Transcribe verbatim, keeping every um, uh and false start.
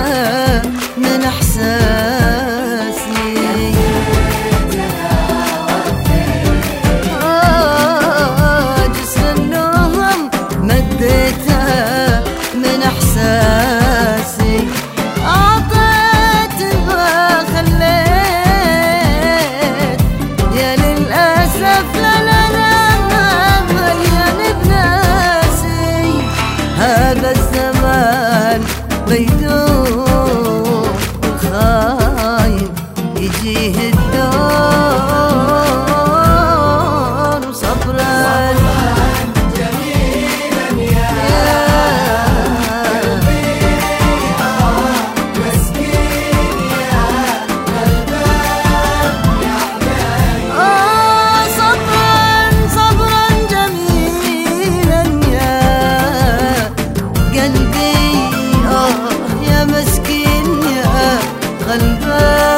من احساسي. آه جسر النوم مديته من احساسي، اعطيت ما خليت يا للاسف لا لا لا مليان بناسي. هذا الزمان بيدور خايب يجيه الدور صبرا جميلا يا قلبي، آه مسكين يا غلبان يا حنين. آه صبرا صبرا جميلا يا قلبي، آه يا مسكين يا غلبان